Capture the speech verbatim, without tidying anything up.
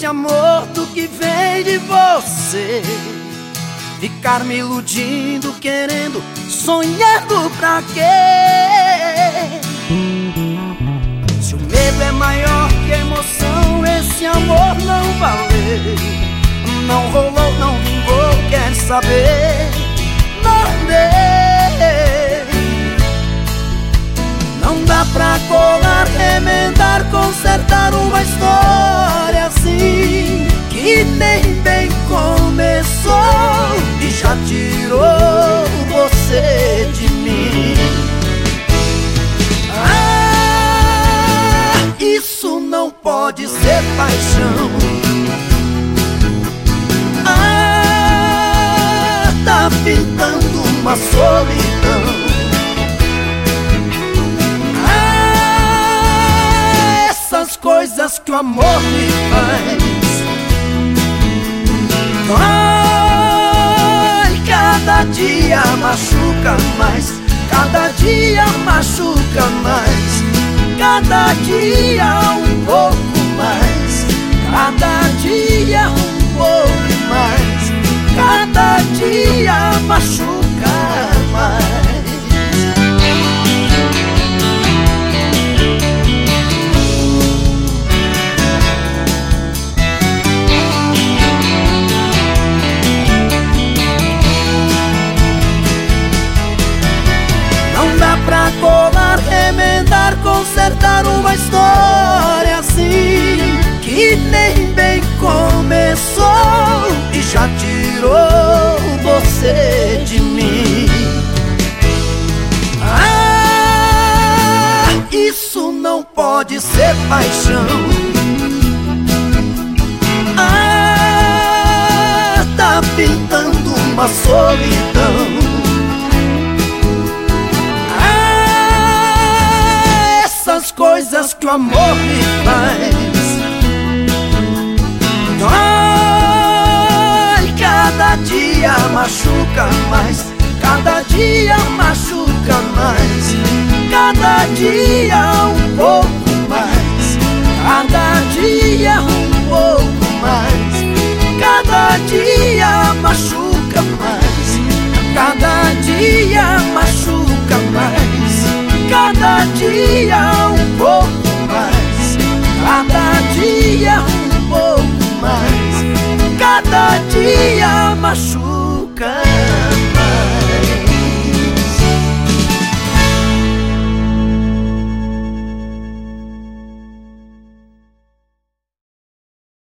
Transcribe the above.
esse amor do que vem de você. Ficar me iludindo, querendo, sonhando pra quê? Se o medo é maior que a emoção, esse amor não valeu. Não rolou, não vingou, quer saber? Não deu. Não dá pra colar, remendar, consertar uma história assim que nem bem começou e já tirou você de mim. Ah, isso não pode ser paixão. Ah, tá pintando uma solidão. Ah, essas coisas que o amor me faz. Ai, cada dia machuca mais, cada dia machuca mais, cada dia um pouco mais, cada dia um pouco mais, cada dia machuca mais. Pra colar, remendar, consertar uma história assim que nem bem começou e já tirou você de mim. Ah, isso não pode ser paixão. Ah, tá pintando uma solidão. Coisas que o amor me faz. Ai, cada dia machuca mais, cada dia machuca mais, cada dia um pouco mais, cada dia um pouco mais, cada dia machuca mais, cada dia machuca mais, cada dia um pouco mais, cada dia um pouco mais, cada dia machuca.